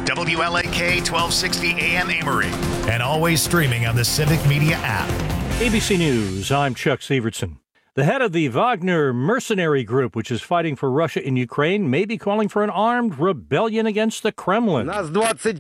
WLAK 1260 AM Amory. And always streaming on the Civic Media app. ABC News, I'm Chuck Severson. The head of the Wagner mercenary group, which is fighting for Russia in Ukraine, may be calling for an armed rebellion against the Kremlin. Нас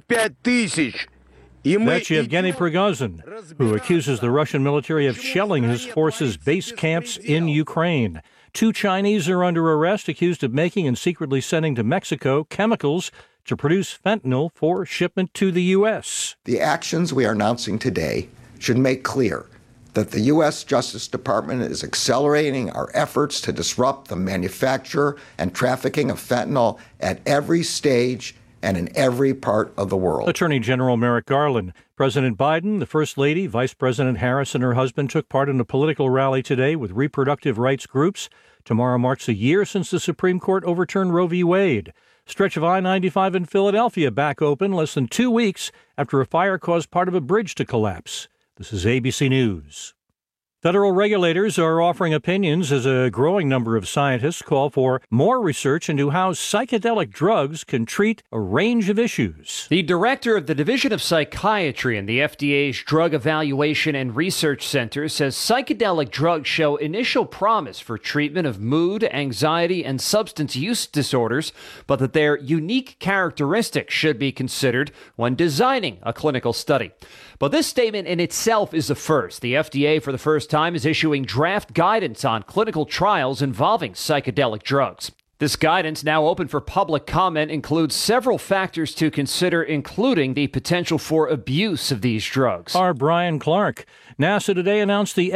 25,000. That's Yevgeny Prigozhin, who accuses the Russian military of shelling his forces' base camps in Ukraine. 2 Chinese are under arrest, accused of making and secretly sending to Mexico chemicals to produce fentanyl for shipment to the U.S. The actions we are announcing today should make clear that the U.S. Justice Department is accelerating our efforts to disrupt the manufacture and trafficking of fentanyl at every stage and in every part of the world. Attorney General Merrick Garland. President Biden, the First Lady, Vice President Harris, and her husband took part in a political rally today with reproductive rights groups. Tomorrow marks a year since the Supreme Court overturned Roe v. Wade. Stretch of I-95 in Philadelphia back open less than 2 weeks after a fire caused part of a bridge to collapse. This is ABC News. Federal regulators are offering opinions as a growing number of scientists call for more research into how psychedelic drugs can treat a range of issues. The director of the Division of Psychiatry in the FDA's Drug Evaluation and Research Center says psychedelic drugs show initial promise for treatment of mood, anxiety, and substance use disorders, but that their unique characteristics should be considered when designing a clinical study. But this statement in itself is a first. The FDA, for the first time, is issuing draft guidance on clinical trials involving psychedelic drugs. This guidance, now open for public comment, includes several factors to consider, including the potential for abuse of these drugs. Our Brian Clark. NASA today announced the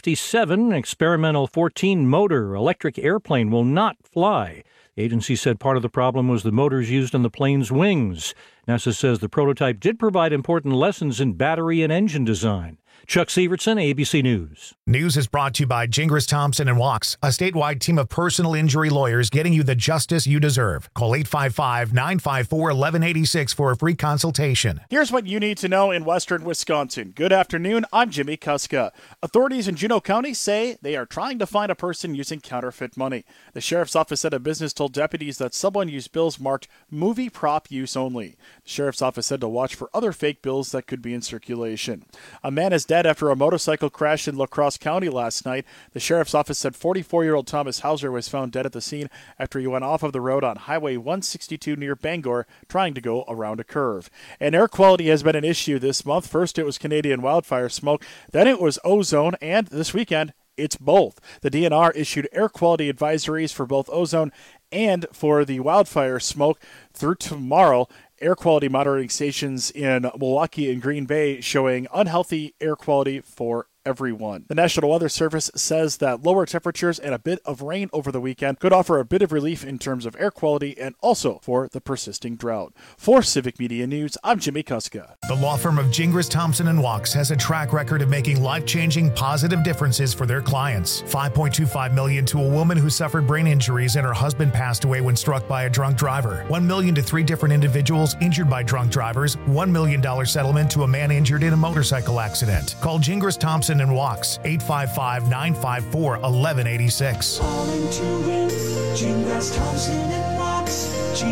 X-57 experimental 14-motor electric airplane will not fly. The agency said part of the problem was the motors used on the plane's wings. NASA says the prototype did provide important lessons in battery and engine design. Chuck Severson, ABC News. News is brought to you by Gingras Thompson and Wachs, a statewide team of personal injury lawyers getting you the justice you deserve. Call 855-954-1186 for a free consultation. Here's what you need to know in western Wisconsin. Good afternoon, I'm Jimmy Kuska. Authorities in Juneau County say they are trying to find a person using counterfeit money. The sheriff's office said a business told deputies that someone used bills marked movie prop use only. The sheriff's office said to watch for other fake bills that could be in circulation. A man is dead after a motorcycle crash in La Crosse County last night. The sheriff's office said 44-year-old Thomas Hauser was found dead at the scene after he went off of the road on Highway 162 near Bangor, trying to go around a curve. And air quality has been an issue this month. First, it was Canadian wildfire smoke. Then it was ozone. And this weekend, it's both. The DNR issued air quality advisories for both ozone and for the wildfire smoke through tomorrow. Air quality monitoring stations in Milwaukee and Green Bay showing unhealthy air quality for everyone. The National Weather Service says that lower temperatures and a bit of rain over the weekend could offer a bit of relief in terms of air quality and also for the persisting drought. For Civic Media News, I'm Jimmy Kuska. The law firm of Gingras Thompson and Wachs has a track record of making life-changing positive differences for their clients. $5.25 million to a woman who suffered brain injuries and her husband passed away when struck by a drunk driver. $1 million to 3 different individuals injured by drunk drivers. $1 million settlement to a man injured in a motorcycle accident. Call Gingras Thompson and Wachs, 855-954-1186. Calling to win, Gingras Thompson and Wachs,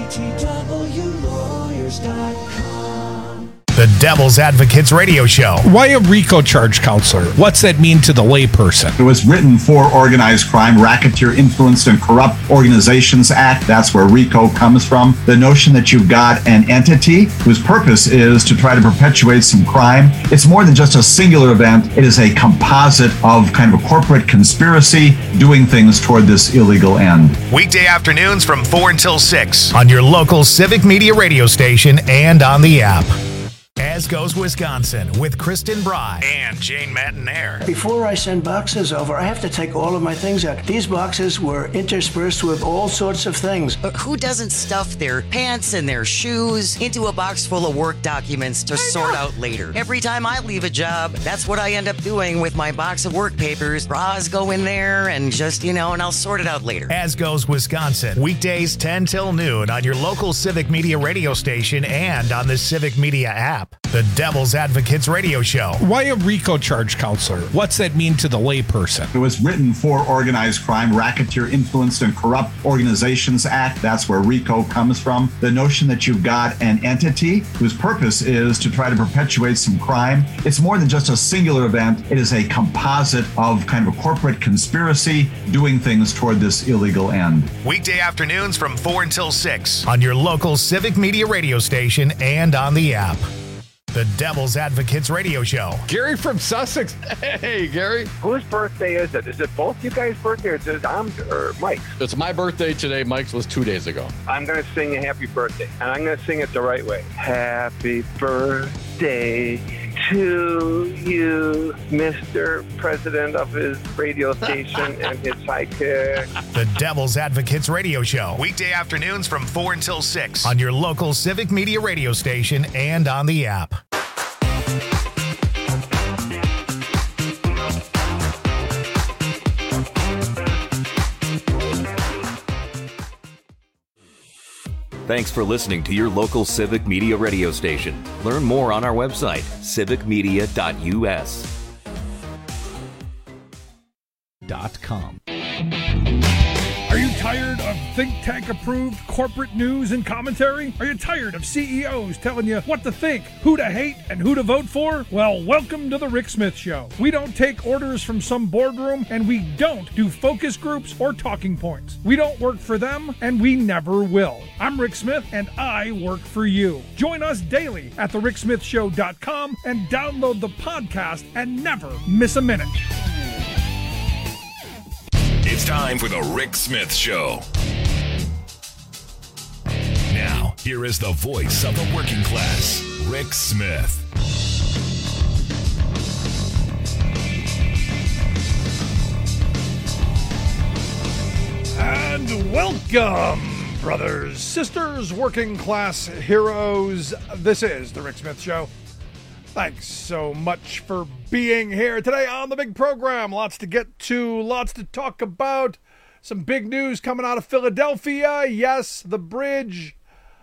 GTWlawyers.com. The Devil's Advocates Radio Show. Why a RICO charge counselor? What's that mean to the layperson? It was written for organized crime, Racketeer Influenced and Corrupt Organizations Act. That's where RICO comes from. The notion that you've got an entity whose purpose is to try to perpetuate some crime. It's more than just a singular event. It is a composite of kind of a corporate conspiracy doing things toward this illegal end. Weekday afternoons from 4 until 6 on your local Civic Media radio station and on the app. As Goes Wisconsin with Kristen Bry and Jane Mattinaire. Before I send boxes over, I have to take all of my things out. These boxes were interspersed with all sorts of things. But who doesn't stuff their pants and their shoes into a box full of work documents to sort out later? Every time I leave a job, that's what I end up doing with my box of work papers. Bras go in there and just, and I'll sort it out later. As Goes Wisconsin, weekdays 10 till noon on your local Civic Media radio station and on the Civic Media app. The Devil's Advocates Radio Show. Why a RICO charge counselor? What's that mean to the layperson? It was written for Organized Crime, Racketeer Influenced and Corrupt Organizations Act. That's where RICO comes from. The notion that you've got an entity whose purpose is to try to perpetuate some crime. It's more than just a singular event. It is a composite of kind of a corporate conspiracy doing things toward this illegal end. Weekday afternoons from 4 until 6 on your local Civic Media radio station and on the app. The Devil's Advocates Radio Show. Gary from Sussex. Hey, Gary. Whose birthday is it? Is it both you guys' birthday or is it Dom's or Mike's? It's my birthday today. Mike's was 2 days ago. I'm going to sing a happy birthday, and I'm going to sing it the right way. Happy birthday to you, Mr. President of his radio station and his sidekick. The Devil's Advocates Radio Show. Weekday afternoons from 4 until 6 on your local Civic Media radio station and on the app. Thanks for listening to your local Civic Media radio station. Learn more on our website, civicmedia.us. .com. Are you tired of think tank approved corporate news and commentary? Are you tired of CEOs telling you what to think, who to hate, and who to vote for? Well, welcome to the Rick Smith Show. We don't take orders from some boardroom, and we don't do focus groups or talking points. We don't work for them, and we never will. I'm Rick Smith, and I work for you. Join us daily at thericksmithshow.com and download the podcast and never miss a minute. It's time for the Rick Smith Show. Now, here is the voice of the working class, Rick Smith. And welcome, brothers, sisters, working class heroes. This is the Rick Smith Show. Thanks so much for being here today on the big program. Lots to get to, lots to talk about. Some big news coming out of Philadelphia. Yes, the bridge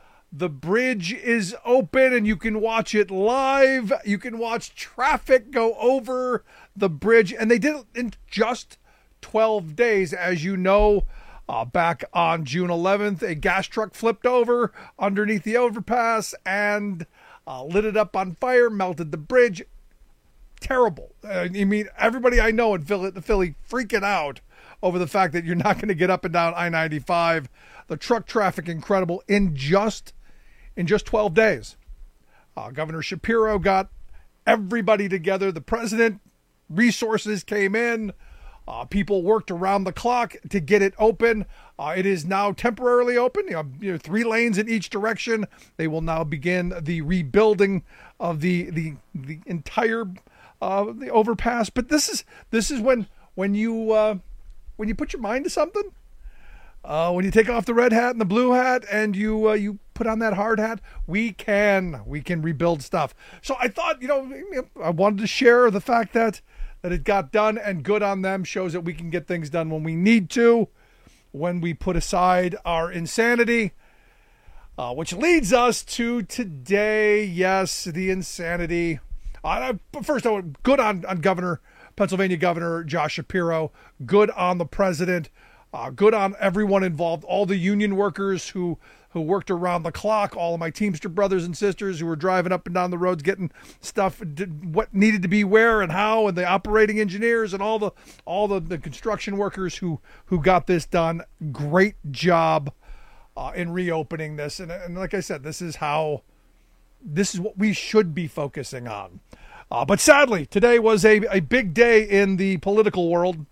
is open and you can watch it live. You can watch traffic go over the bridge. And they did it in just 12 days. As you know, back on June 11th, a gas truck flipped over underneath the overpass and lit it up on fire, melted the bridge. Terrible. I mean, everybody I know in Philly freaking out over the fact that you're not going to get up and down I-95. The truck traffic incredible in just 12 days. Governor Shapiro got everybody together. The president, resources came in. People worked around the clock to get it open. It is now temporarily open, 3 lanes in each direction. They will now begin the rebuilding of the entire the overpass. But this is when you put your mind to something. When you take off the red hat and the blue hat and you put on that hard hat, we can rebuild stuff. So I thought, I wanted to share the fact that it got done, and good on them. Shows that we can get things done when we need to, when we put aside our insanity, which leads us to today. Yes, the insanity. First, good on Pennsylvania Governor Josh Shapiro. Good on the president. Good on everyone involved, all the union workers who worked around the clock, all of my Teamster brothers and sisters who were driving up and down the roads getting stuff, what needed to be where and how, and the operating engineers and all the construction workers who got this done. Great job in reopening this. And like I said, this is what we should be focusing on. But sadly, today was a big day in the political world.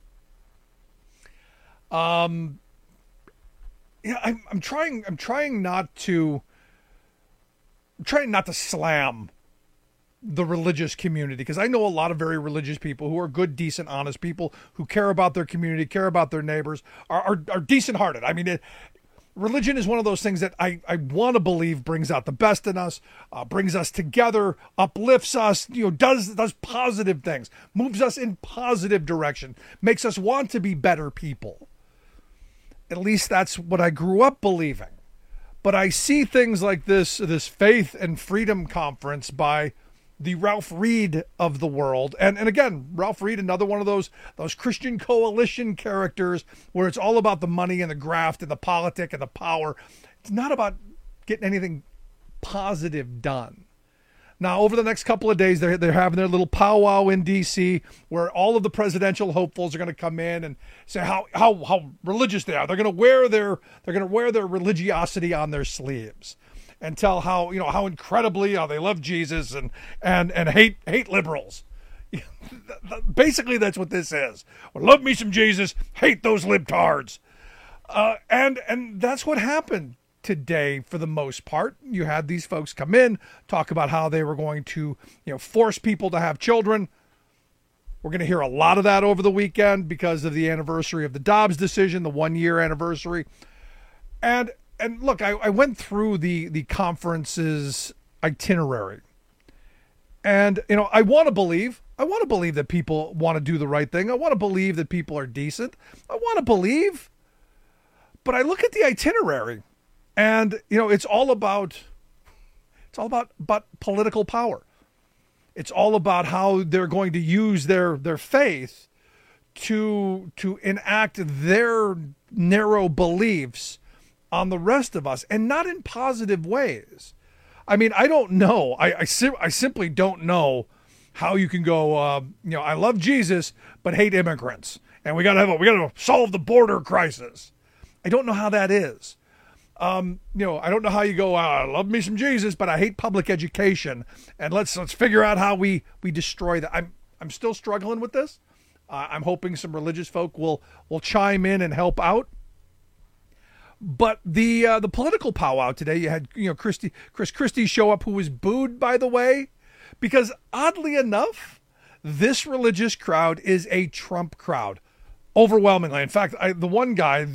I'm trying not to slam the religious community, because I know a lot of very religious people who are good, decent, honest people who care about their community, care about their neighbors, are decent hearted. I mean, religion is one of those things that I want to believe brings out the best in us, brings us together, uplifts us, does positive things, moves us in positive direction, makes us want to be better people. At least that's what I grew up believing. But I see things like this Faith and Freedom Conference by the Ralph Reed of the world. And again, Ralph Reed, another one of those Christian coalition characters where it's all about the money and the graft and the politic and the power. It's not about getting anything positive done. Now, over the next couple of days, they're having their little powwow in D.C. where all of the presidential hopefuls are going to come in and say how religious they are. They're going to wear their religiosity on their sleeves and tell how incredibly they love Jesus and hate liberals. Basically, that's what this is. Well, love me some Jesus, hate those libtards, and that's what happened today for the most part. You had these folks come in, talk about how they were going to force people to have children. We're going to hear a lot of that over the weekend because of the anniversary of the Dobbs decision, the 1-year anniversary. And look, I went through the conference's itinerary, and I want to believe that people want to do the right thing. I want to believe that people are decent. I want to believe, but I look at the itinerary, and it's all about political power. It's all about how they're going to use their faith to enact their narrow beliefs on the rest of us, and not in positive ways. I mean, I don't know. I simply don't know how you can go, I love Jesus, but hate immigrants. And we got to solve the border crisis. I don't know how that is. I don't know how you go, I love me some Jesus, but I hate public education. And let's figure out how we destroy that. I'm still struggling with this. I'm hoping some religious folk will chime in and help out. But the political powwow today, you had Chris Christie show up, who was booed, by the way, because oddly enough, this religious crowd is a Trump crowd, overwhelmingly. In fact, the one guy,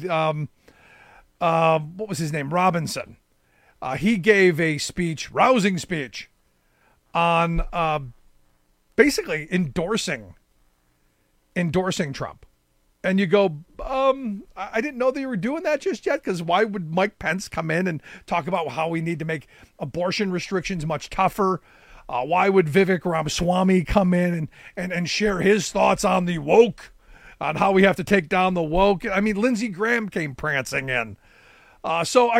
what was his name, Robinson, he gave a rousing speech on basically endorsing Trump. And you go, I didn't know they were doing that just yet, because why would Mike Pence come in and talk about how we need to make abortion restrictions much tougher? Why would Vivek Ramaswamy come in and share his thoughts on the woke, on how we have to take down the woke? I mean, Lindsey Graham came prancing in. So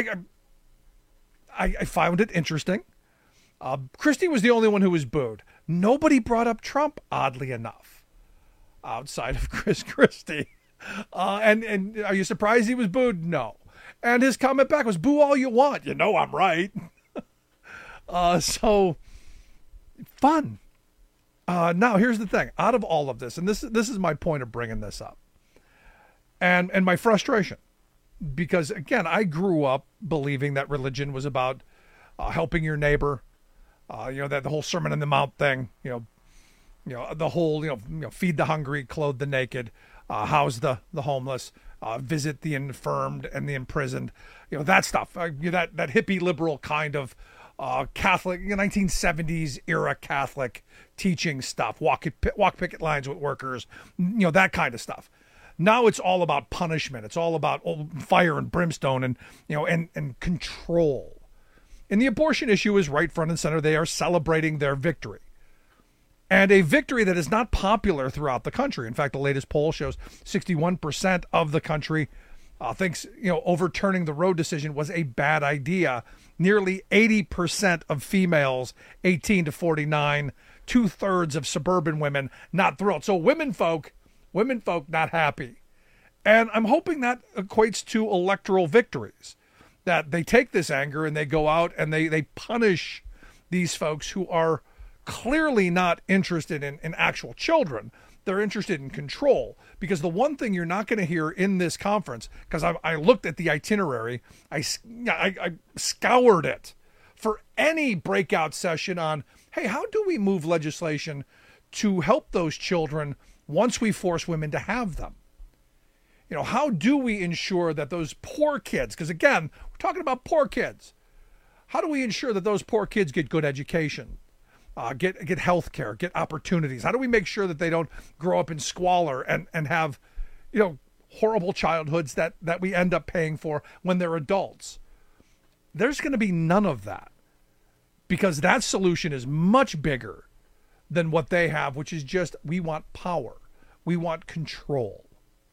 I found it interesting. Christie was the only one who was booed. Nobody brought up Trump, oddly enough, outside of Chris Christie. And are you surprised he was booed? No. And his comment back was, boo all you want. I'm right. So fun. Now here's the thing. Out of all of this, and this is my point of bringing this up, and my frustration, because again, I grew up believing that religion was about helping your neighbor. That the whole Sermon on the Mount thing. The whole feed the hungry, clothe the naked, house the homeless, visit the infirmed and the imprisoned. That stuff. That hippie liberal kind of Catholic, 1970s era Catholic teaching stuff. Walk picket lines with workers. That kind of stuff. Now it's all about punishment. It's all about fire and brimstone and control. And the abortion issue is right front and center. They are celebrating their victory. And a victory that is not popular throughout the country. In fact, the latest poll shows 61% of the country thinks overturning the Roe decision was a bad idea. Nearly 80% of females 18 to 49, 2/3 of suburban women not thrilled. So women folk not happy. And I'm hoping that equates to electoral victories, that they take this anger and they go out and they punish these folks who are clearly not interested in actual children. They're interested in control. Because the one thing you're not going to hear in this conference, because I looked at the itinerary, I scoured it for any breakout session on, hey, how do we move legislation to help those children once we force women to have them? How do we ensure that those poor kids, because again, we're talking about poor kids, how do we ensure that those poor kids get good education? Get health care, get opportunities? How do we make sure that they don't grow up in squalor and have, horrible childhoods that we end up paying for when they're adults? There's going to be none of that, because that solution is much bigger than what they have, which is just, we want power. We want control.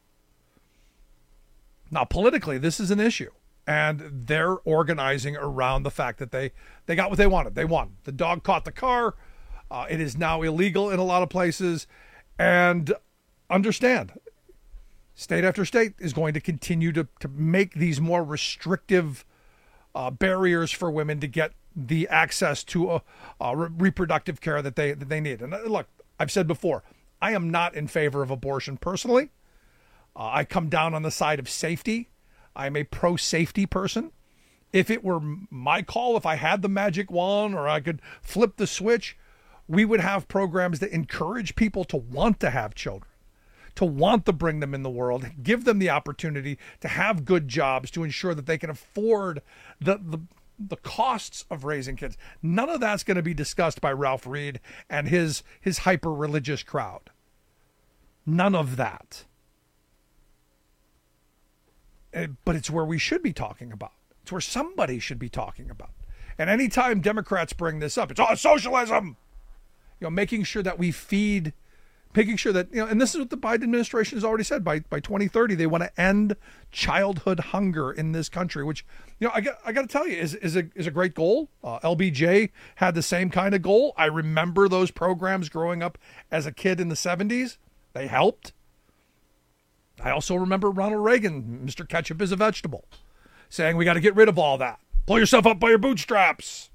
Now, politically, this is an issue. And they're organizing around the fact that they got what they wanted. They won. The dog caught the car. It is now illegal in a lot of places. And understand, state after state is going to continue to make these more restrictive barriers for women to get the access to reproductive care that they need. And look, I've said before, I am not in favor of abortion personally. I come down on the side of safety. I'm a pro-safety person. If it were my call, if I had the magic wand or I could flip the switch, we would have programs that encourage people to want to have children, to want to bring them in the world, give them the opportunity to have good jobs, to ensure that they can afford the costs of raising kids. None of that's going to be discussed by Ralph Reed and his hyper-religious crowd. None of that. But it's where we should be talking about. It's where somebody should be talking about. And anytime Democrats bring this up, it's socialism. Making sure that we feed, making sure that, and this is what the Biden administration has already said, by 2030, they want to end childhood hunger in this country, which, I got to tell you, is a great goal. LBJ had the same kind of goal. I remember those programs growing up as a kid in the 70s. They helped. I also remember Ronald Reagan, Mr. Ketchup is a vegetable, saying we got to get rid of all that. Pull yourself up by your bootstraps.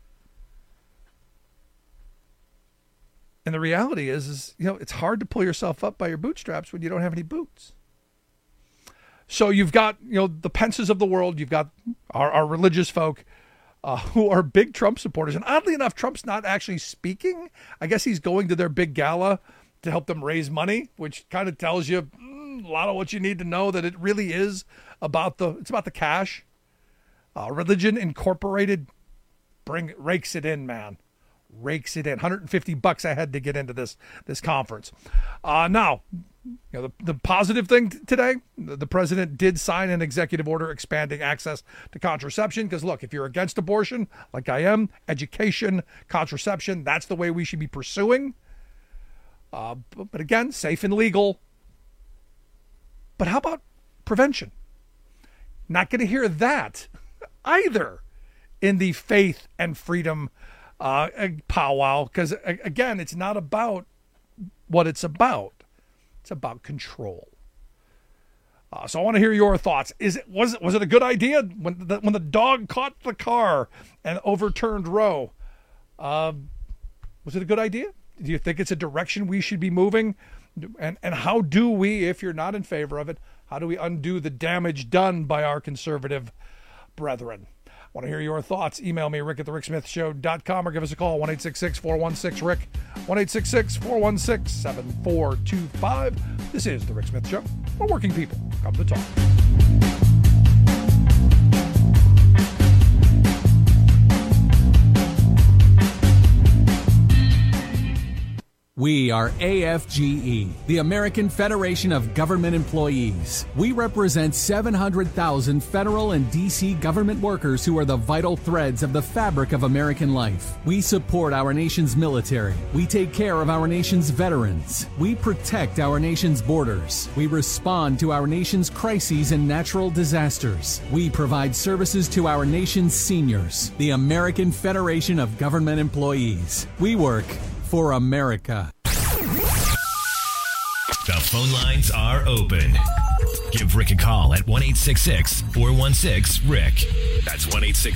And the reality is it's hard to pull yourself up by your bootstraps when you don't have any boots. So you've got, the Pences of the world. You've got our religious folk who are big Trump supporters. And oddly enough, Trump's not actually speaking. I guess he's going to their big gala to help them raise money, which kind of tells you a lot of what you need to know, that it really is about the cash. Religion Incorporated rakes it in, man. Rakes it in. $150 I had to get into this conference. Now, the positive thing today, the president did sign an executive order expanding access to contraception. Because look, if you're against abortion, like I am, education, contraception, that's the way we should be pursuing. But again, safe and legal. But how about prevention? Not going to hear that either in the faith and freedom powwow, because again, it's not about what it's about. It's about control. So I want to hear your thoughts. Was it a good idea when the dog caught the car and overturned Roe? Was it a good idea? Do you think it's a direction we should be moving? And how do we, if you're not in favor of it, how do we undo the damage done by our conservative brethren? I want to hear your thoughts. Email me, rick@thericksmithshow.com, or give us a call, 1-866-416-RICK, 1-866-416-7425. This is The Rick Smith Show, where working people come to talk. We are AFGE, the American Federation of Government Employees. We represent 700,000 federal and D.C. government workers who are the vital threads of the fabric of American life. We support our nation's military. We take care of our nation's veterans. We protect our nation's borders. We respond to our nation's crises and natural disasters. We provide services to our nation's seniors. The American Federation of Government Employees. We work for America. The phone lines are open. Give Rick a call at 1-866-416-RICK. That's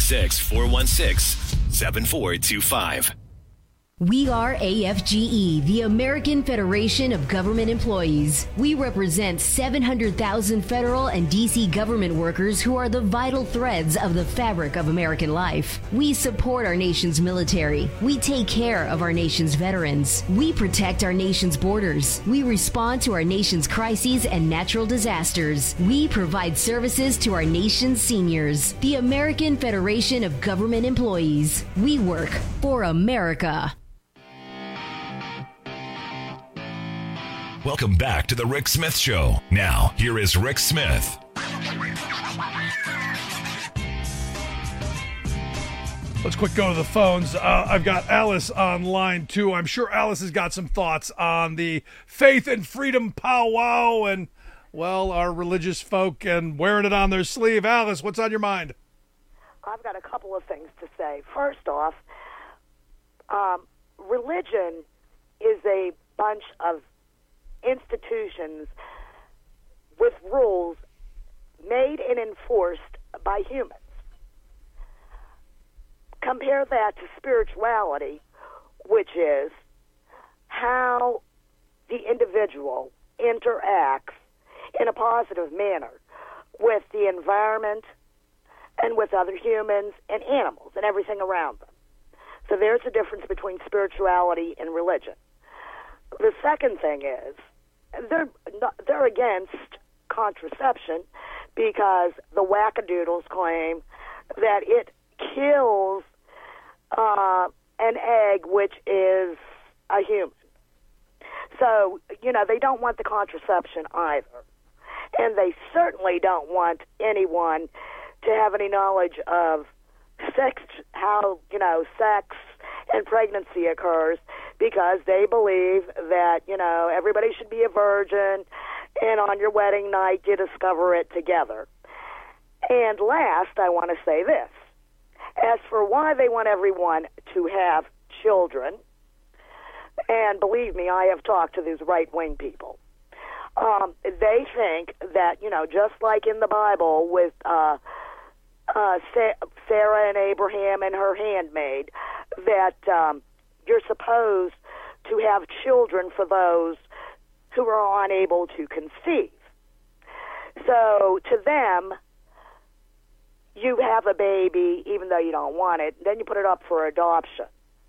1-866-416-7425. We are AFGE, the American Federation of Government Employees. We represent 700,000 federal and D.C. government workers who are the vital threads of the fabric of American life. We support our nation's military. We take care of our nation's veterans. We protect our nation's borders. We respond to our nation's crises and natural disasters. We provide services to our nation's seniors. The American Federation of Government Employees. We work for America. Welcome back to the Rick Smith Show. Now, here is Rick Smith. Let's quick go to the phones. I've got Alice on line 2. I'm sure Alice has got some thoughts on the faith and freedom powwow and, well, our religious folk and wearing it on their sleeve. Alice, what's on your mind? I've got a couple of things to say. First off, religion is a bunch of institutions with rules made and enforced by humans. Compare that to spirituality, which is how the individual interacts in a positive manner with the environment and with other humans and animals and everything around them. So there's a difference between spirituality and religion. The second thing is they're against contraception because the wackadoodles claim that it kills an egg, which is a human. So, they don't want the contraception either. And they certainly don't want anyone to have any knowledge of sex, how, sex and pregnancy occurs, because they believe that, everybody should be a virgin, and on your wedding night you discover it together. And last, I want to say this. As for why they want everyone to have children, and believe me, I have talked to these right-wing people, they think that, just like in the Bible with Sarah and Abraham and her handmaid, that you're supposed to have children for those who are unable to conceive. So to them, you have a baby even though you don't want it, then you put it up for adoption.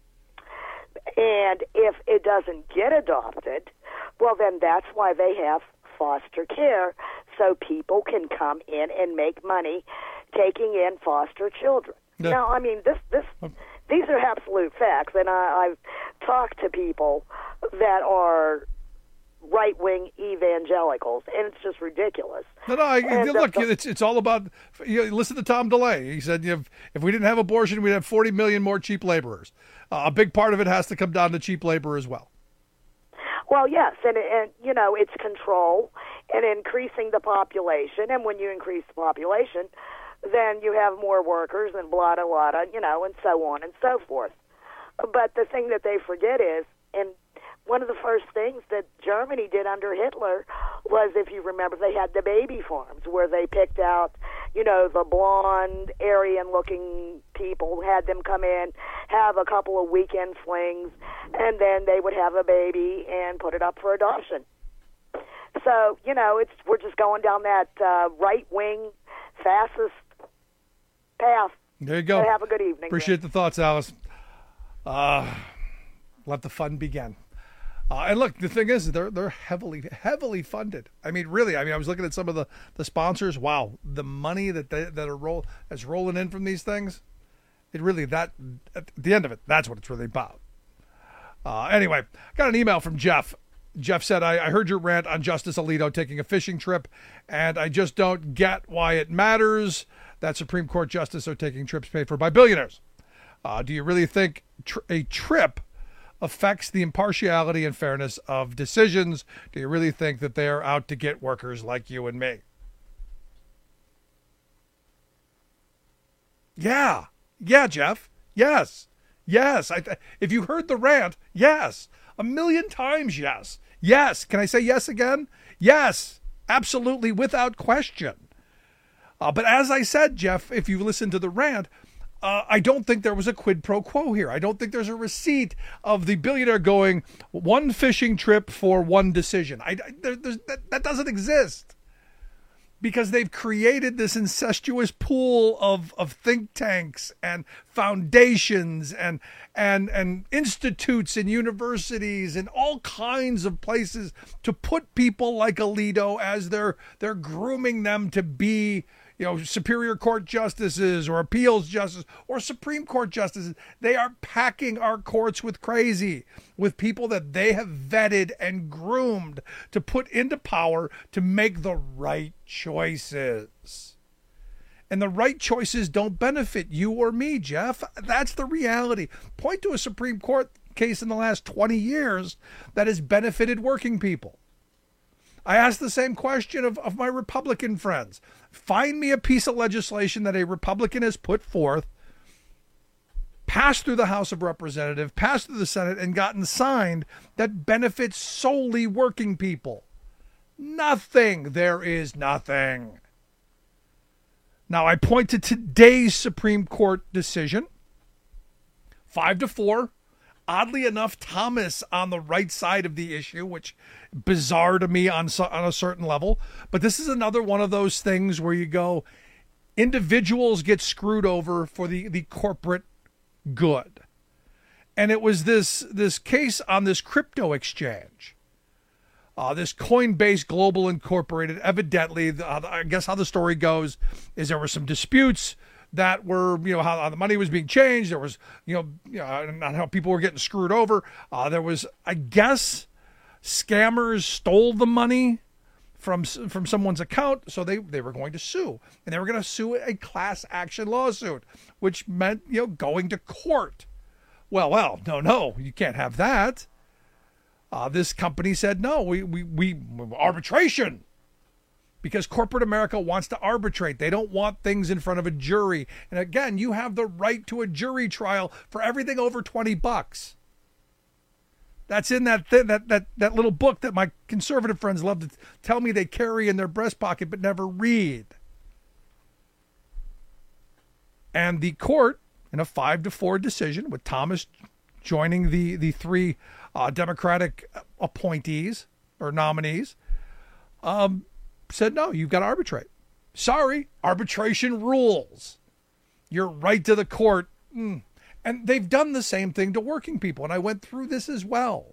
And if it doesn't get adopted, well, then that's why they have foster care, so people can come in and make money taking in foster children. Yeah. Now, I mean, these are absolute facts, and I've talked to people that are right-wing evangelicals, and it's just ridiculous. Look, it's all about, listen to Tom DeLay. He said, if we didn't have abortion, we'd have 40 million more cheap laborers. A big part of it has to come down to cheap labor as well. Well, yes, and it's control and increasing the population, and when you increase the population, then you have more workers and blah, blah, blah, and so on and so forth. But the thing that they forget is, and one of the first things that Germany did under Hitler was, if you remember, they had the baby farms where they picked out, the blonde, Aryan-looking people, had them come in, have a couple of weekend flings, and then they would have a baby and put it up for adoption. So, we're just going down that right-wing, fascist path. There you go. So have a good evening. Appreciate the thoughts, Alice. Let the fun begin. And look, the thing is, they're heavily funded. I mean, really. I was looking at some of the sponsors. Wow, the money that's rolling in from these things. It really, that at the end of it, that's what it's really about. Anyway, got an email from Jeff. Jeff said, I heard your rant on Justice Alito taking a fishing trip, and I just don't get why it matters that Supreme Court justices are taking trips paid for by billionaires. Do you really think a trip affects the impartiality and fairness of decisions? Do you really think that they are out to get workers like you and me? Yeah, Jeff. Yes. If you heard the rant, yes. 1,000,000 times, yes. Yes. Can I say yes again? Yes, absolutely, without question. But as I said, Jeff, if you listen to the rant, I don't think there was a quid pro quo here. I don't think there's a receipt of the billionaire going one fishing trip for one decision. That doesn't exist, because they've created this incestuous pool of think tanks and foundations and institutes and universities and all kinds of places to put people like Alito as they're grooming them to be, Superior Court justices or appeals justices or Supreme Court justices. They are packing our courts with people that they have vetted and groomed to put into power to make the right choices. And the right choices don't benefit you or me, Jeff. That's the reality. Point to a Supreme Court case in the last 20 years that has benefited working people. I asked the same question of my Republican friends. Find me a piece of legislation that a Republican has put forth, passed through the House of Representatives, passed through the Senate, and gotten signed that benefits solely working people. Nothing. There is nothing. Now, I point to today's Supreme Court decision, 5-4. Oddly enough, Thomas on the right side of the issue, which bizarre to me on a certain level. But this is another one of those things where you go, individuals get screwed over for the corporate good. And it was this case on this crypto exchange. This Coinbase Global Incorporated, evidently, I guess how the story goes is there were some disputes that were, how the money was being changed. There was, not how people were getting screwed over. There was, I guess, scammers stole the money from someone's account, so they were going to sue. And they were going to sue a class action lawsuit, which meant, going to court. Well, no, you can't have that. This company said, no, we arbitration. Because corporate America wants to arbitrate. They don't want things in front of a jury. And again, you have the right to a jury trial for everything over $20. That's in that little book that my conservative friends love to tell me they carry in their breast pocket but never read. And the court, in a 5-4 decision, with Thomas joining the three Democratic appointees or nominees, said, no, you've got to arbitrate. Sorry, arbitration rules. You're right to the court. And they've done the same thing to working people. And I went through this as well.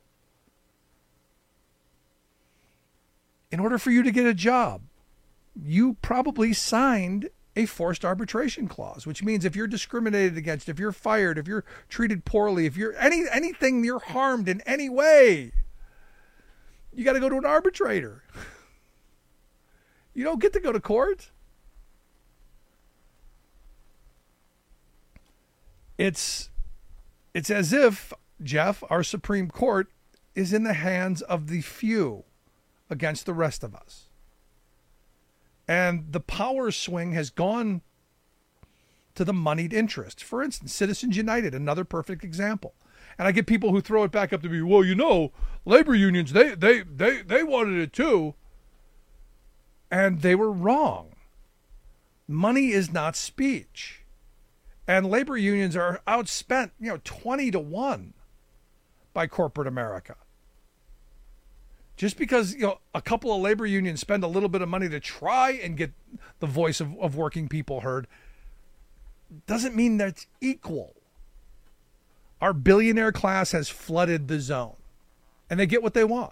In order for you to get a job, you probably signed a forced arbitration clause, which means if you're discriminated against, if you're fired, if you're treated poorly, if you're anything you're harmed in any way, you got to go to an arbitrator. You don't get to go to court. It's as if, Jeff, our Supreme Court is in the hands of the few against the rest of us. And the power swing has gone to the moneyed interest. For instance, Citizens United, another perfect example. And I get people who throw it back up to me, well, labor unions, they wanted it too. And they were wrong. Money is not speech. And labor unions are outspent, 20-1 by corporate America. Just because, a couple of labor unions spend a little bit of money to try and get the voice of working people heard doesn't mean that's equal. Our billionaire class has flooded the zone, and they get what they want.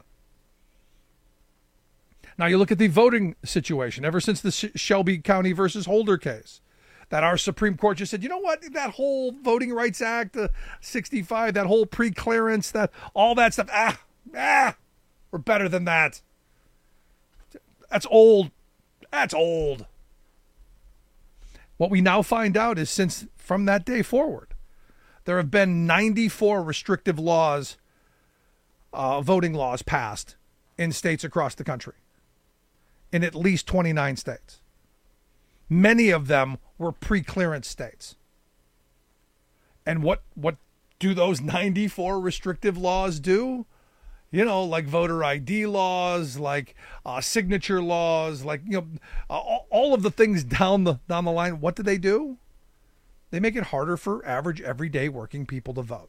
Now, you look at the voting situation ever since the Shelby County versus Holder case, that our Supreme Court just said, you know what, that whole Voting Rights Act, 65, that whole pre-clearance, that all that stuff, we're better than that. That's old. That's old. What we now find out is since from that day forward, there have been 94 restrictive laws, voting laws passed in states across the country. In at least 29 states. Many of them were pre-clearance states. And what do those 94 restrictive laws do? Like voter ID laws, like signature laws, like all of the things down the line. What do? They make it harder for average everyday working people to vote.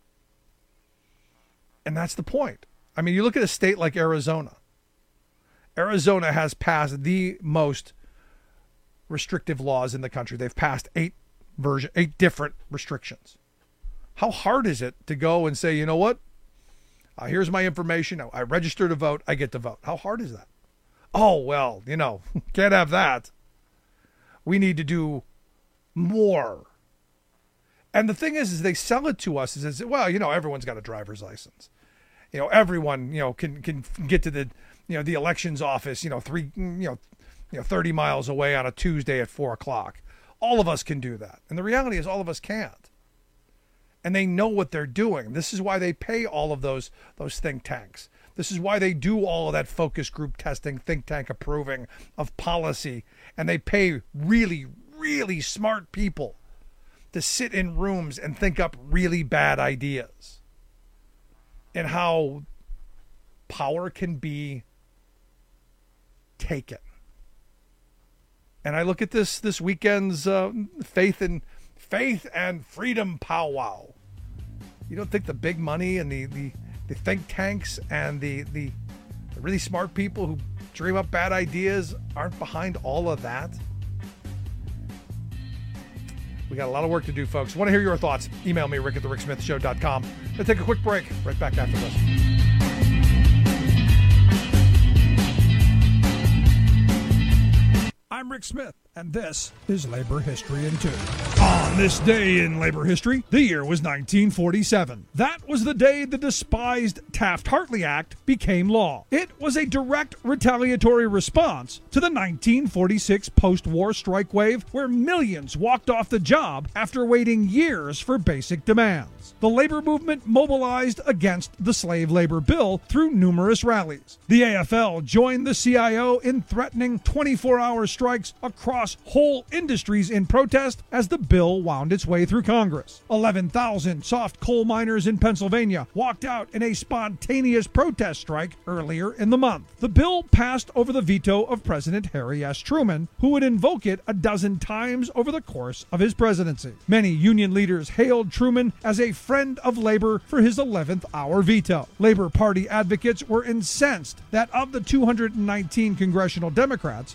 And that's the point. I mean, you look at a state like Arizona. Arizona has passed the most restrictive laws in the country. They've passed 8 different restrictions. How hard is it to go and say, you know what? Here's my information. I register to vote. I get to vote. How hard is that? Oh, well, can't have that. We need to do more. And the thing is they sell it to us as, well, everyone's got a driver's license. Everyone, can get to the elections office, 30 miles away on a Tuesday at 4 o'clock. All of us can do that. And the reality is all of us can't. And they know what they're doing. This is why they pay all of those think tanks. This is why they do all of that focus group testing, think tank approving of policy. And they pay really, really smart people to sit in rooms and think up really bad ideas. And how power can be taken. And I look at this weekend's faith and freedom powwow. You don't think the big money and the think tanks and the really smart people who dream up bad ideas aren't behind all of that? We got a lot of work to do, folks. Want to hear your thoughts? Email me, rick@thericksmithshow.com. We'll take a quick break. Right back after this. I'm Rick Smith, and this is Labor History in 2. On this day in labor history, the year was 1947. That was the day the despised Taft-Hartley Act became law. It was a direct retaliatory response to the 1946 post-war strike wave, where millions walked off the job after waiting years for basic demands. The labor movement mobilized against the slave labor bill through numerous rallies. The AFL joined the CIO in threatening 24-hour strikes across whole industries in protest as the bill wound its way through Congress. 11,000 soft coal miners in Pennsylvania walked out in a spontaneous protest strike earlier in the month. The bill passed over the veto of President Harry S. Truman, who would invoke it a dozen times over the course of his presidency. Many union leaders hailed Truman as a friend of labor for his 11th hour veto. Labor Party advocates were incensed that of the 219 congressional Democrats,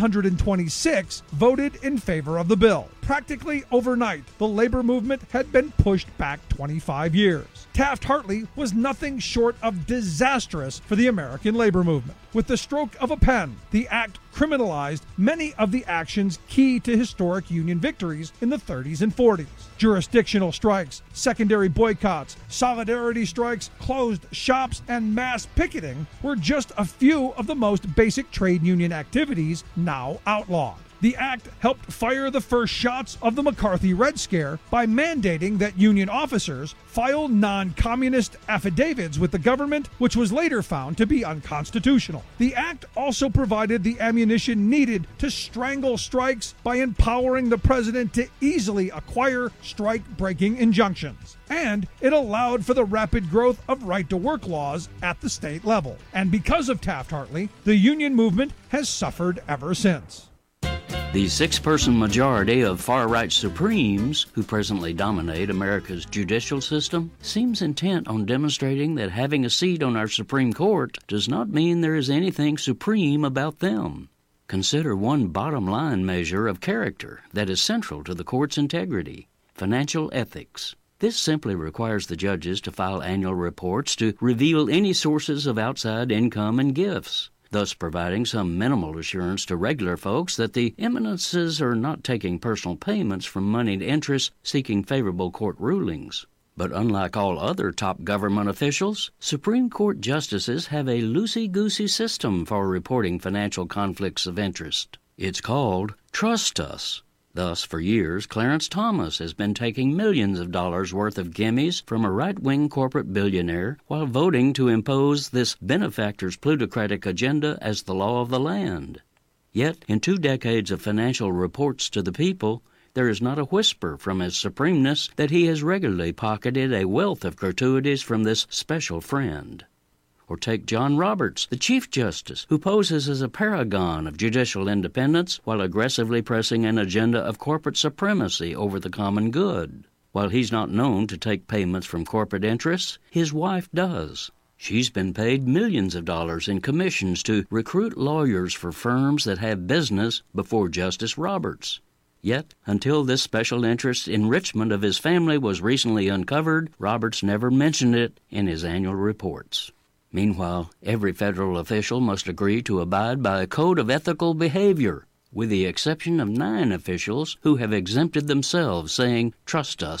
126 voted in favor of the bill. Practically overnight, the labor movement had been pushed back 25 years. Taft-Hartley was nothing short of disastrous for the American labor movement. With the stroke of a pen, the act criminalized many of the actions key to historic union victories in the 30s and 40s. Jurisdictional strikes, secondary boycotts, solidarity strikes, closed shops, and mass picketing were just a few of the most basic trade union activities now outlawed. The act helped fire the first shots of the McCarthy Red Scare by mandating that union officers file non-communist affidavits with the government, which was later found to be unconstitutional. The act also provided the ammunition needed to strangle strikes by empowering the president to easily acquire strike-breaking injunctions. And it allowed for the rapid growth of right-to-work laws at the state level. And because of Taft-Hartley, the union movement has suffered ever since. The six-person majority of far-right Supremes, who presently dominate America's judicial system, seems intent on demonstrating that having a seat on our Supreme Court does not mean there is anything supreme about them. Consider one bottom-line measure of character that is central to the court's integrity: financial ethics. This simply requires the judges to file annual reports to reveal any sources of outside income and gifts, thus providing some minimal assurance to regular folks that the eminences are not taking personal payments from moneyed interests seeking favorable court rulings. But unlike all other top government officials, Supreme Court justices have a loosey-goosey system for reporting financial conflicts of interest. It's called Trust Us. Thus, for years, Clarence Thomas has been taking millions of dollars worth of gimmies from a right-wing corporate billionaire while voting to impose this benefactor's plutocratic agenda as the law of the land. Yet, in 2 decades of financial reports to the people, there is not a whisper from His Supremeness that he has regularly pocketed a wealth of gratuities from this special friend. Or take John Roberts, the Chief Justice, who poses as a paragon of judicial independence while aggressively pressing an agenda of corporate supremacy over the common good. While he's not known to take payments from corporate interests, his wife does. She's been paid millions of dollars in commissions to recruit lawyers for firms that have business before Justice Roberts. Yet, until this special interest enrichment of his family was recently uncovered, Roberts never mentioned it in his annual reports. Meanwhile, every federal official must agree to abide by a code of ethical behavior, with the exception of 9 officials who have exempted themselves, saying, "Trust us."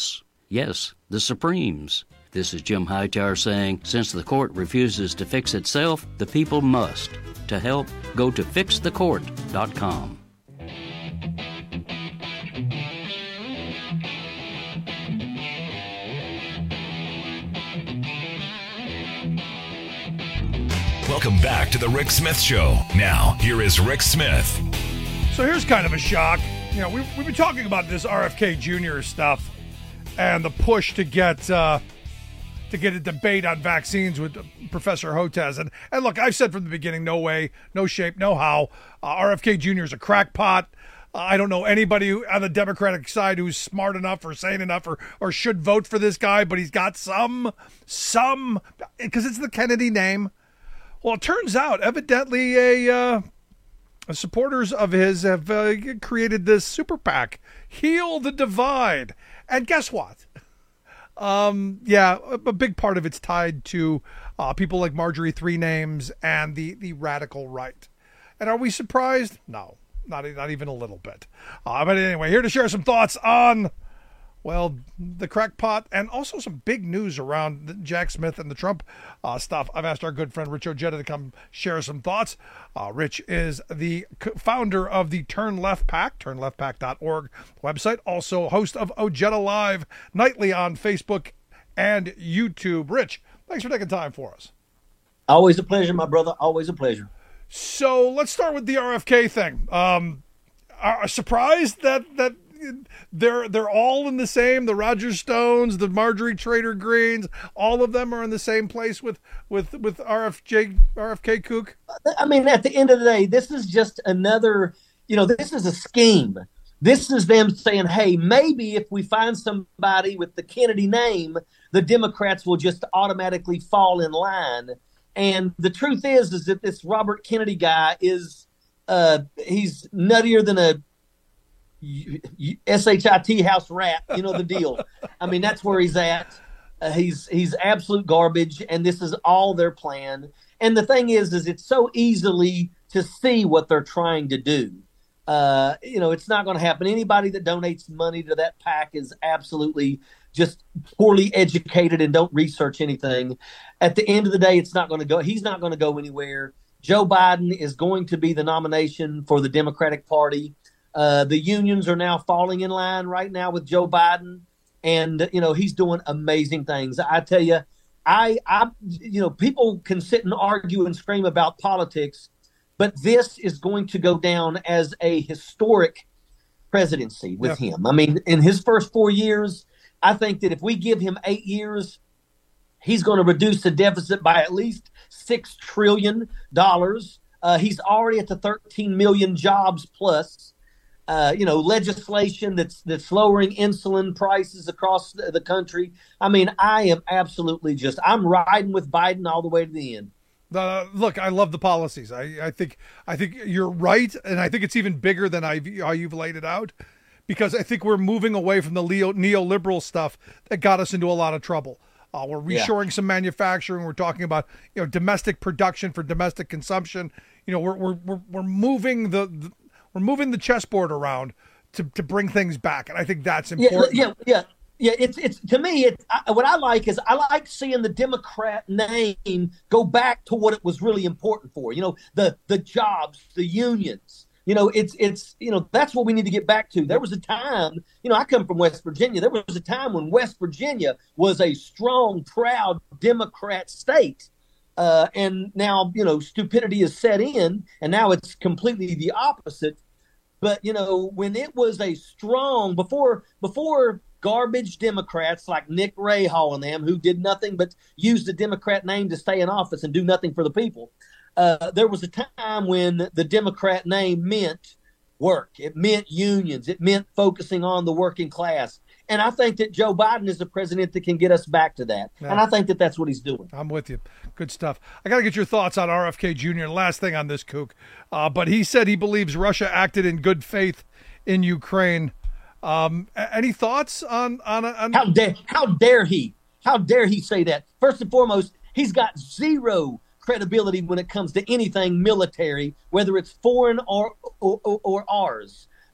Yes, the Supremes. This is Jim Hightower saying, since the court refuses to fix itself, the people must. To help, go to fixthecourt.com. Welcome back to the Rick Smith Show. Now, here is Rick Smith. So here's kind of a shock. You know, we've been talking about this RFK Jr. stuff and the push to get a debate on vaccines with Professor Hotez. And look, I've said from the beginning, no way, no shape, no how. RFK Jr. is a crackpot. I don't know anybody on the Democratic side who's smart enough or sane enough or should vote for this guy, but he's got some, because it's the Kennedy name. Well, it turns out, evidently, supporters of his have created this super PAC, Heal the Divide. And guess what? A big part of it's tied to people like Marjorie Three Names and the radical right. And are we surprised? No, not even a little bit. But anyway, here to share some thoughts on, well, the crackpot and also some big news around Jack Smith and the Trump stuff. I've asked our good friend Rich Ojeda to come share some thoughts. Rich is the founder of the Turn Left PAC, turnleftpac.org website, also host of Ojeda Live nightly on Facebook and YouTube. Rich, thanks for taking time for us. Always a pleasure, my brother. Always a pleasure. So let's start with the RFK thing. Are surprised that they're all in the same, the Roger Stones, the Marjorie Trader Greens, all of them are in the same place with RFK Kook? I mean, at the end of the day, this is just another, this is a scheme. This is them saying, hey, maybe if we find somebody with the Kennedy name, the Democrats will just automatically fall in line. And the truth is that this Robert Kennedy guy is, he's nuttier than a SHIT house rat, you know the deal. I mean, that's where he's at. He's absolute garbage, and this is all their plan. And the thing is it's so easily to see what they're trying to do. It's not going to happen. Anybody that donates money to that PAC is absolutely just poorly educated and don't research anything. At the end of the day, it's not going to go. He's not going to go anywhere. Joe Biden is going to be the nomination for the Democratic Party. The unions are now falling in line right now with Joe Biden, and he's doing amazing things. I tell you, people can sit and argue and scream about politics, but this is going to go down as a historic presidency with him. I mean, in his first 4 years, I think that if we give him 8 years, he's going to reduce the deficit by at least $6 trillion. He's already at the 13 million jobs plus. Legislation that's lowering insulin prices across the country. I mean, I am absolutely I'm riding with Biden all the way to the end. Look, I love the policies. I think you're right, and I think it's even bigger than how you've laid it out, because I think we're moving away from the neoliberal stuff that got us into a lot of trouble. We're reshoring some manufacturing. We're talking about domestic production for domestic consumption. We're moving We're moving the chessboard around to bring things back, and I think that's important. Yeah. It's to me. What I like is I like seeing the Democrat name go back to what it was really important for. The jobs, the unions. That's what we need to get back to. There was a time. I come from West Virginia. There was a time when West Virginia was a strong, proud Democrat state. And now, stupidity is set in, and now it's completely the opposite. But, when it was a strong, before garbage Democrats like Nick Rahal and them, who did nothing but use the Democrat name to stay in office and do nothing for the people, there was a time when the Democrat name meant work. It meant unions. It meant focusing on the working class. And I think that Joe Biden is the president that can get us back to that. Yeah. And I think that that's what he's doing. I'm with you. Good stuff. I got to get your thoughts on RFK Jr. Last thing on this kook. But he said he believes Russia acted in good faith in Ukraine. Any thoughts on How dare he? How dare he say that? First and foremost, he's got zero credibility when it comes to anything military, whether it's foreign or ours.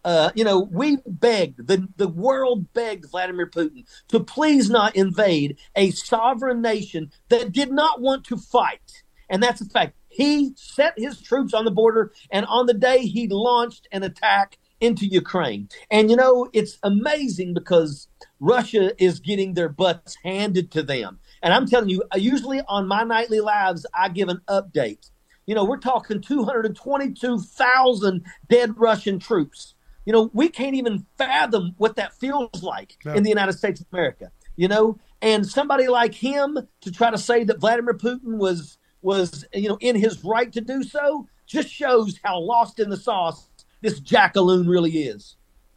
We begged, the world begged Vladimir Putin to please not invade a sovereign nation that did not want to fight. And that's a fact. He set his troops on the border, and on the day he launched an attack into Ukraine. And, it's amazing because Russia is getting their butts handed to them. And I'm telling you, usually on my nightly lives, I give an update. We're talking 222,000 dead Russian troops. We can't even fathom what that feels like in the United States of America, and somebody like him to try to say that Vladimir Putin was in his right to do so just shows how lost in the sauce this jackaloon really is.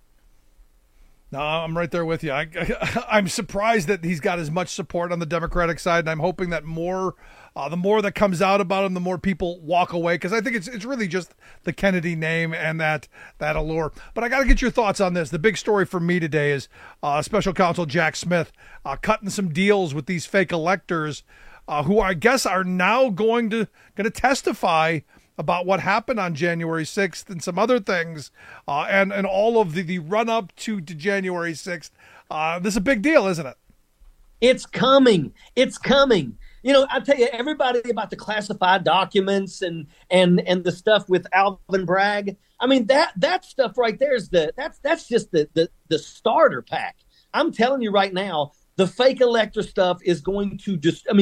No, I'm right there with you. I'm surprised that he's got as much support on the Democratic side, and I'm hoping that the more that comes out about him, the more people walk away, because I think it's really just the Kennedy name and that allure. But I got to get your thoughts on this. The big story for me today is Special Counsel Jack Smith cutting some deals with these fake electors who I guess are now going to testify about what happened on January 6th and some other things, and all of the run-up to January 6th. This is a big deal, isn't it? It's coming. It's coming. I tell you, everybody about the classified documents and the stuff with Alvin Bragg. I mean, that stuff right there is that's just the starter pack. I'm telling you right now, the fake elector stuff is going to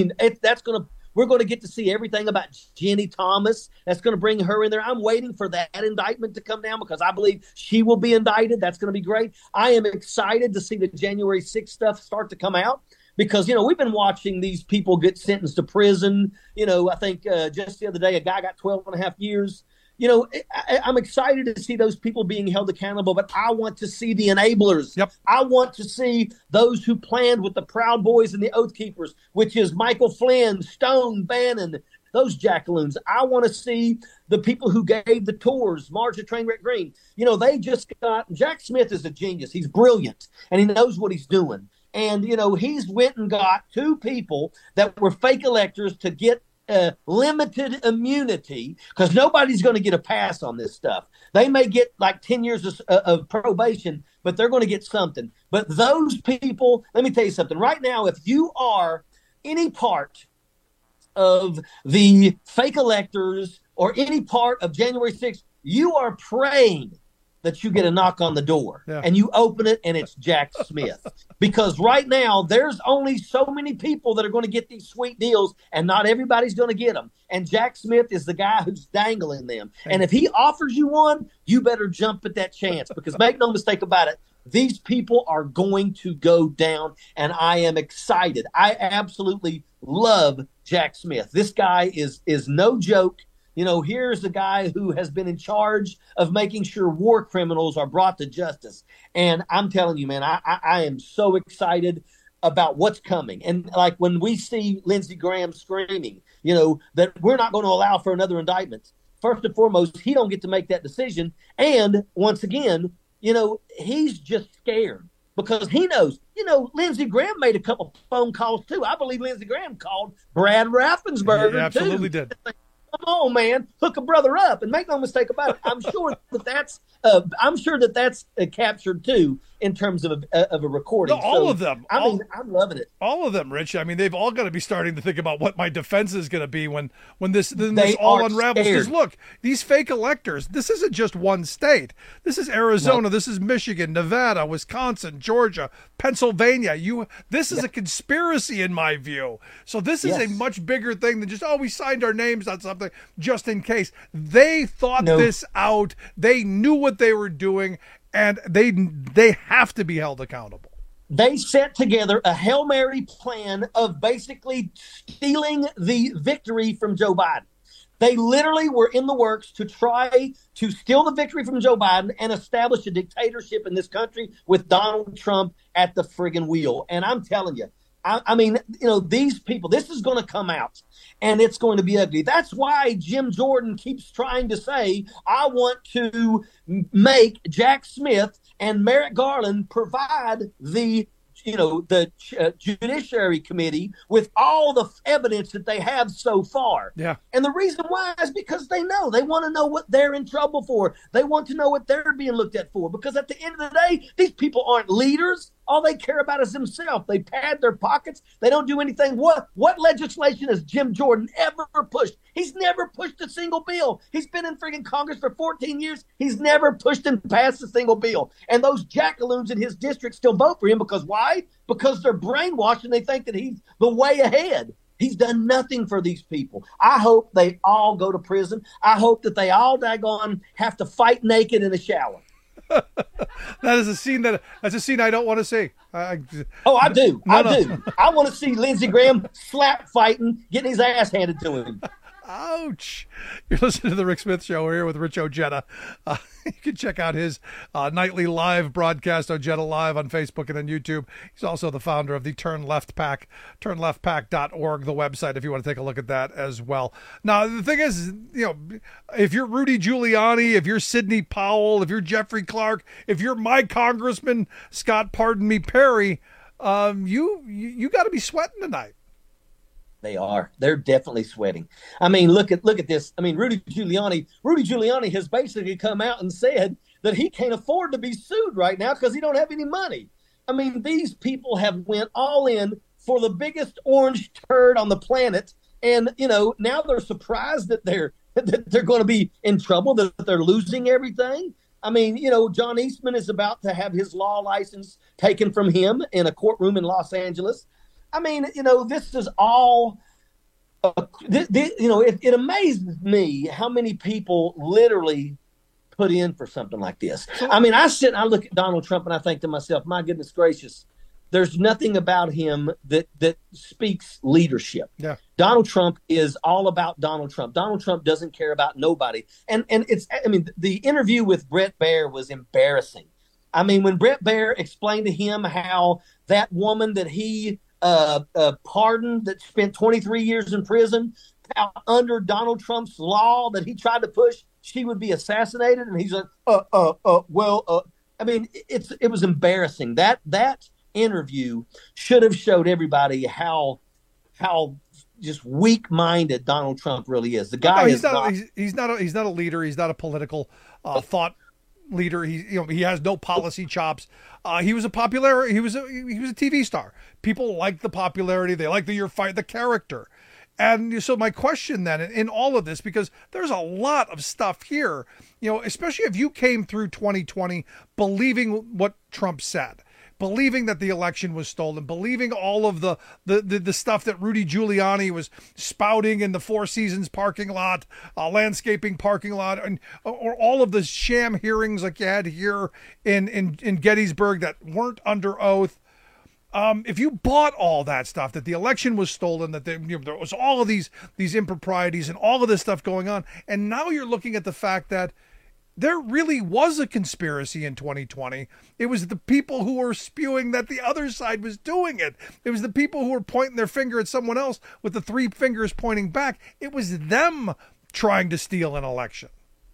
we're going to get to see everything about Jenny Thomas. That's going to bring her in there. I'm waiting for that indictment to come down because I believe she will be indicted. That's going to be great. I am excited to see the January 6th stuff start to come out because, we've been watching these people get sentenced to prison. I think just the other day, a guy got 12 and a half years. I'm excited to see those people being held accountable, but I want to see the enablers. Yep. I want to see those who planned with the Proud Boys and the Oath Keepers, which is Michael Flynn, Stone, Bannon, those jackaloons. I want to see the people who gave the tours, March of Trainwreck Green. They just got – Jack Smith is a genius. He's brilliant, and he knows what he's doing. And, he's went and got two people that were fake electors to get limited immunity because nobody's going to get a pass on this stuff. They may get like 10 years of probation, but they're going to get something. But those people, let me tell you something. Right now, if you are any part of the fake electors or any part of January 6th, you are praying that you get a knock on the door and you open it and it's Jack Smith. Because right now there's only so many people that are going to get these sweet deals and not everybody's going to get them. And Jack Smith is the guy who's dangling them. And if he offers you one, you better jump at that chance because make no mistake about it, these people are going to go down and I am excited. I absolutely love Jack Smith. This guy is no joke. Here's the guy who has been in charge of making sure war criminals are brought to justice. And I'm telling you, man, I am so excited about what's coming. And like when we see Lindsey Graham screaming, that we're not going to allow for another indictment. First and foremost, he don't get to make that decision. And once again, he's just scared because he knows, Lindsey Graham made a couple phone calls too. I believe Lindsey Graham called Brad Raffensperger too. He absolutely did. Come on, man, hook a brother up and make no mistake about it. I'm sure that's captured too in terms of a recording. No, all of them. I'm loving it. All of them, Rich. I mean, they've all got to be starting to think about what my defense is going to be when this all unravels. Because look, these fake electors. This isn't just one state. This is Arizona. No. This is Michigan, Nevada, Wisconsin, Georgia, Pennsylvania. This is a conspiracy in my view. So this is a much bigger thing than just we signed our names on something just in case. They thought this out. They knew what they were doing, and they have to be held accountable. They set together a Hail Mary plan of basically stealing the victory from Joe Biden. They literally were in the works to try to steal the victory from Joe Biden and establish a dictatorship in this country with Donald Trump at the friggin' wheel. And I'm telling you, I mean, these people, this is going to come out and it's going to be ugly. That's why Jim Jordan keeps trying to say, I want to make Jack Smith and Merrick Garland provide the Judiciary Committee with all the evidence that they have so far. Yeah. And the reason why is because they want to know what they're in trouble for. They want to know what they're being looked at for. Because at the end of the day, these people aren't leaders. All they care about is themselves. They pad their pockets. They don't do anything. What legislation has Jim Jordan ever pushed? He's never pushed a single bill. He's been in freaking Congress for 14 years. He's never pushed and passed a single bill. And those jackaloons in his district still vote for him because why? Because they're brainwashed and they think that he's the way ahead. He's done nothing for these people. I hope they all go to prison. I hope that they all daggone have to fight naked in the shower. That's a scene I don't want to see. I do. I do. I want to see Lindsey Graham slap fighting, getting his ass handed to him. Ouch. You're listening to The Rick Smith Show. We're here with Rich Ojeda. You can check out his nightly live broadcast, Ojeda Live, on Facebook and on YouTube. He's also the founder of the Turn Left PAC, turnleftpac.org, the website, if you want to take a look at that as well. Now, the thing is, if you're Rudy Giuliani, if you're Sidney Powell, if you're Jeffrey Clark, if you're my Congressman, Scott Pardon Me Perry, you got to be sweating tonight. They are. They're definitely sweating. I mean, look at this. I mean, Rudy Giuliani has basically come out and said that he can't afford to be sued right now because he don't have any money. I mean, these people have went all in for the biggest orange turd on the planet, and now they're surprised that they're going to be in trouble, that they're losing everything. I mean, John Eastman is about to have his law license taken from him in a courtroom in Los Angeles. I mean, this is all, it amazes me how many people literally put in for something like this. I mean, I look at Donald Trump and I think to myself, my goodness gracious, there's nothing about him that speaks leadership. Yeah. Donald Trump is all about Donald Trump. Donald Trump doesn't care about nobody. And the interview with Bret Baier was embarrassing. I mean, when Bret Baier explained to him how that woman that he pardoned that spent 23 years in prison, how under Donald Trump's law that he tried to push, she would be assassinated. And he's like, I mean, it was embarrassing. That interview should have showed everybody how just weak-minded Donald Trump really is. The guy he's not a leader. He's not a political thought leader. He has no policy chops. He was a TV star. People like the popularity. They like the character. And so my question then in all of this, because there's a lot of stuff here, especially if you came through 2020 believing what Trump said, believing that the election was stolen, believing all of the stuff that Rudy Giuliani was spouting in the Four Seasons parking lot, landscaping parking lot, or all of the sham hearings like you had here in Gettysburg that weren't under oath. If you bought all that stuff, that the election was stolen, that there was all of these improprieties and all of this stuff going on, and now you're looking at the fact that there really was a conspiracy in 2020. It was the people who were spewing that the other side was doing it. It was the people who were pointing their finger at someone else with the three fingers pointing back. It was them trying to steal an election.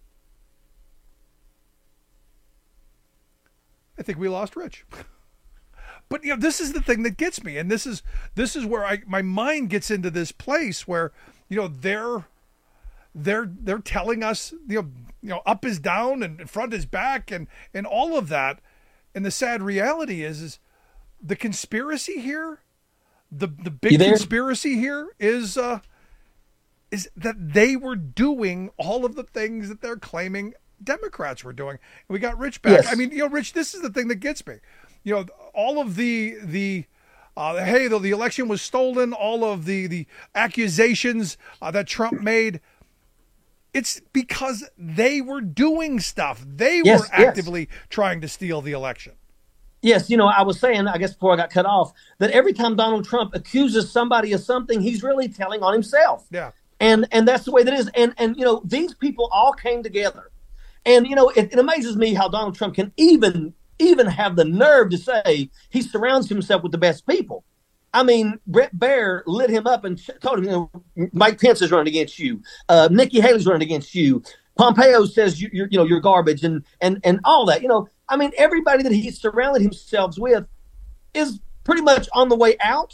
I think we lost Rich. But this is the thing that gets me, and this is where my mind gets into this place where they're telling us up is down and front is back and all of that, and the sad reality is the conspiracy here, the big conspiracy here is that they were doing all of the things that they're claiming Democrats were doing. And we got Rich back. Yes. I mean, Rich, this is the thing that gets me. All of the election was stolen, all of the accusations that Trump made, it's because they were doing stuff. They were actively trying to steal the election. Yes, I was saying, I guess before I got cut off, that every time Donald Trump accuses somebody of something, he's really telling on himself. Yeah. And that's the way that is. And these people all came together. And, it amazes me how Donald Trump can even have the nerve to say he surrounds himself with the best people. I mean, Bret Baier lit him up and told him, Mike Pence is running against you. Nikki Haley's running against you. Pompeo says you're garbage and all that. I mean, everybody that he surrounded himself with is pretty much on the way out,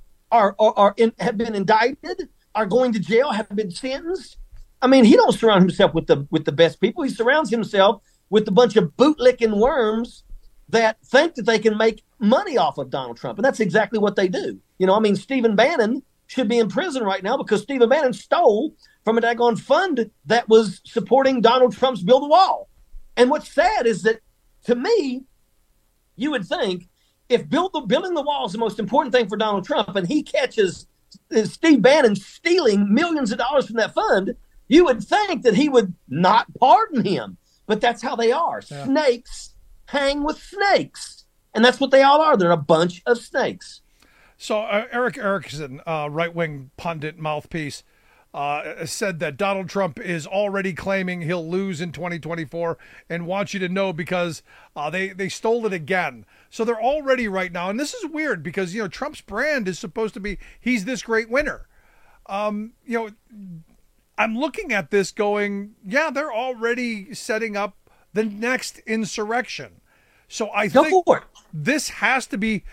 have been indicted, are going to jail, have been sentenced. I mean, he don't surround himself with the best people. He surrounds himself with a bunch of bootlicking worms that think that they can make money off of Donald Trump. And that's exactly what they do. Stephen Bannon should be in prison right now because Stephen Bannon stole from a daggone fund that was supporting Donald Trump's Build the Wall. And what's sad is that, to me, you would think if building the wall is the most important thing for Donald Trump and he catches Steve Bannon stealing millions of dollars from that fund, you would think that he would not pardon him. But that's how they are. Yeah. Snakes hang with snakes. And that's what they all are. They're a bunch of snakes. So Eric Erickson, right-wing pundit mouthpiece, said that Donald Trump is already claiming he'll lose in 2024 and wants you to know because they stole it again. So they're already right now. And this is weird because, Trump's brand is supposed to be he's this great winner. I'm looking at this going, yeah, they're already setting up the next insurrection. So I think this has to be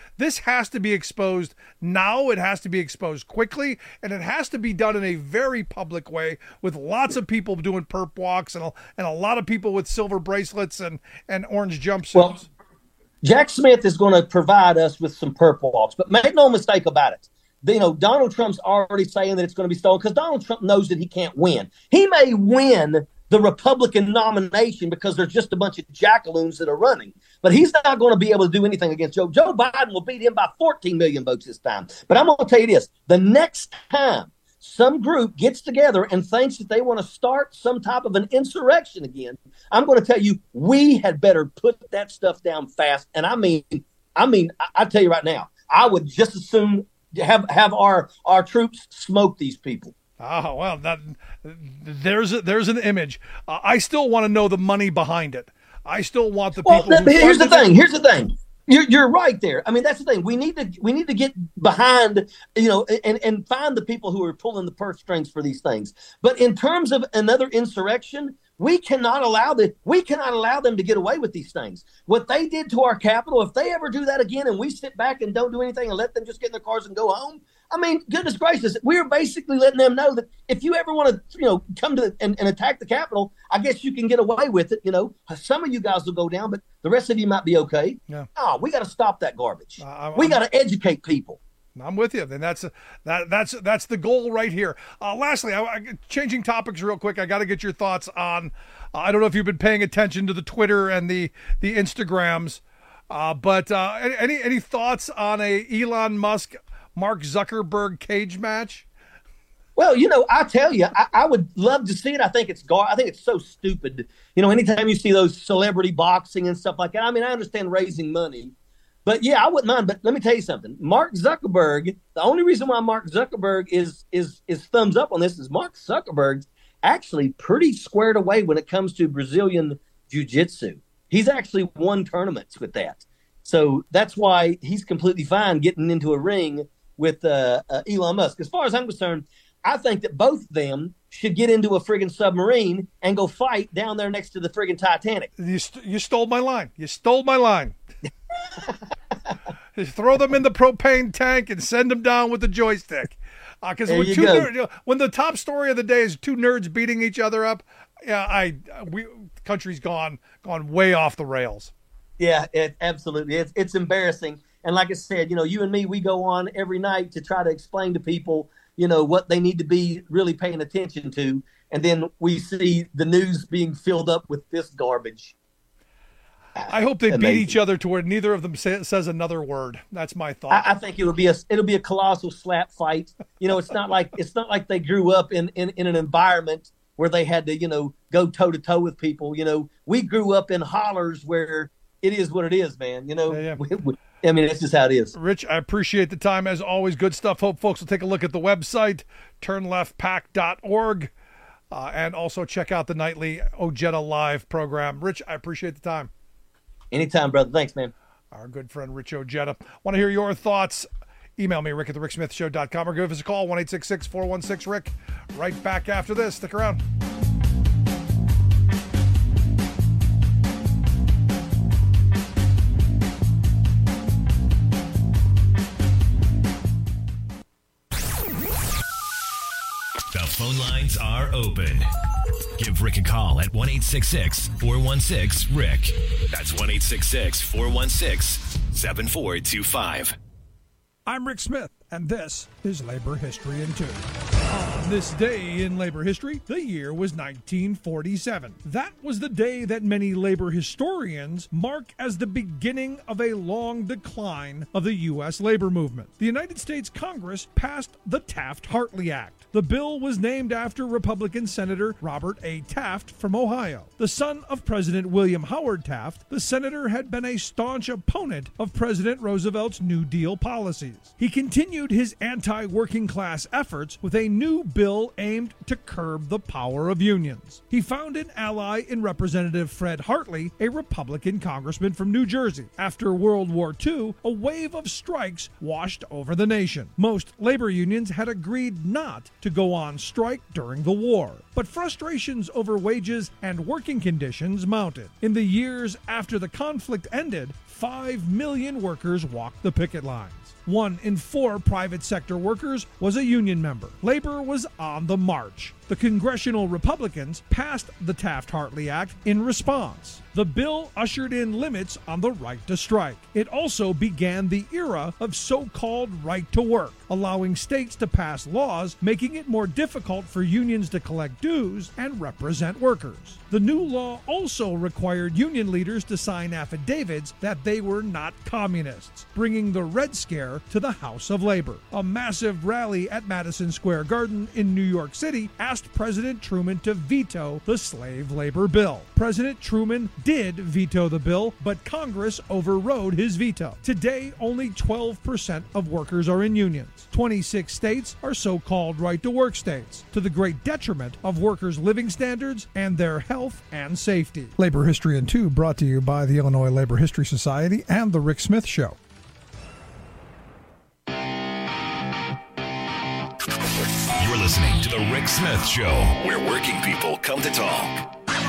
exposed now. It has to be exposed quickly, and it has to be done in a very public way with lots of people doing perp walks and a lot of people with silver bracelets and orange jumpsuits. Well, Jack Smith is going to provide us with some perp walks, but make no mistake about it. Donald Trump's already saying that it's going to be stolen because Donald Trump knows that he can't win. He may win the Republican nomination because there's just a bunch of jackaloons that are running. But he's not going to be able to do anything against Joe. Joe Biden will beat him by 14 million votes this time. But I'm going to tell you this. The next time some group gets together and thinks that they want to start some type of an insurrection again, I'm going to tell you, we had better put that stuff down fast. And I mean, I tell you right now, I would just as soon have our troops smoke these people. Oh, well, there's an image. I still want to know the money behind it. I still want the people. Well, here's the thing. You're right there. I mean, that's the thing. We need to get behind, and find the people who are pulling the purse strings for these things. But in terms of another insurrection, we cannot allow them to get away with these things. What they did to our Capitol, if they ever do that again and we sit back and don't do anything and let them just get in their cars and go home, I mean, goodness gracious, we're basically letting them know that if you ever want to, come to and attack the Capitol, I guess you can get away with it. Some of you guys will go down, but the rest of you might be okay. Yeah. Oh, we got to stop that garbage. We got to educate people. I'm with you. And that's the goal right here. Lastly, changing topics real quick. I got to get your thoughts on. I don't know if you've been paying attention to the Twitter and the Instagrams, but any thoughts on a Elon Musk, Mark Zuckerberg cage match? Well, I tell you, I would love to see it. I think it's so stupid. Anytime you see those celebrity boxing and stuff like that. I mean, I understand raising money. But yeah, I wouldn't mind. But let me tell you something. Mark Zuckerberg, the only reason why Mark Zuckerberg is thumbs up on this is Mark Zuckerberg's actually pretty squared away when it comes to Brazilian jiu-jitsu. He's actually won tournaments with that. So that's why he's completely fine getting into a ring with Elon Musk. As far as I'm concerned, I think that both of them should get into a friggin' submarine and go fight down there next to the friggin' Titanic. You stole my line. Just throw them in the propane tank and send them down with the joystick. Because when the top story of the day is two nerds beating each other up, country's gone way off the rails. Yeah, absolutely. It's embarrassing. And like I said, you and me, we go on every night to try to explain to people, what they need to be really paying attention to. And then we see the news being filled up with this garbage. I hope they beat each other to where neither of them says another word. That's my thought. I think it'll be a colossal slap fight. It's not like they grew up in an environment where they had to, go toe to toe with people. We grew up in hollers where it is what it is, man. Yeah. I mean, that's just how it is. Rich, I appreciate the time as always. Good stuff. Hope folks will take a look at the website, turnleftpack.org, and also check out the nightly Ojeda Live program. Rich, I appreciate the time. Anytime, brother. Thanks, man. Our good friend Rich Ojeda. Want to hear your thoughts? Email me, rick@thericksmithshow.com, or give us a call, 1-866-416-RICK. Right back after this. Stick around. phone lines are open. Give Rick a call at 1-866-416-RICK. That's 1-866-416-7425. I'm Rick Smith, and this is Labor History in 2. On this day in labor history, the year was 1947. That was the day that many labor historians mark as the beginning of a long decline of the U.S. labor movement. The United States Congress passed the Taft-Hartley Act. The bill was named after Republican Senator Robert A. Taft from Ohio. The son of President William Howard Taft, the senator had been a staunch opponent of President Roosevelt's New Deal policies. He continued his anti-working class efforts with a new bill aimed to curb the power of unions. He found an ally in Representative Fred Hartley, a Republican congressman from New Jersey. After World War II, a wave of strikes washed over the nation. Most labor unions had agreed not to go on strike during the war, but frustrations over wages and working conditions mounted. In the years after the conflict ended, 5 million workers walked the picket lines. 1 in 4 private sector workers was a union member. Labor was on the march. The congressional Republicans passed the Taft-Hartley Act in response. The bill ushered in limits on the right to strike. It also began the era of so-called right to work, allowing states to pass laws making it more difficult for unions to collect dues and represent workers. The new law also required union leaders to sign affidavits that they were not communists, bringing the Red Scare to the House of Labor. A massive rally at Madison Square Garden in New York City asked President Truman to veto the slave labor bill. President Truman did veto the bill, but Congress overrode his veto. Today, only 12% of workers are in unions. 26 states are so-called right-to-work states, to the great detriment of workers' living standards and their health and safety. Labor History in 2 brought to you by the Illinois Labor History Society and The Rick Smith Show. You're listening to The Rick Smith Show, where working people come to talk.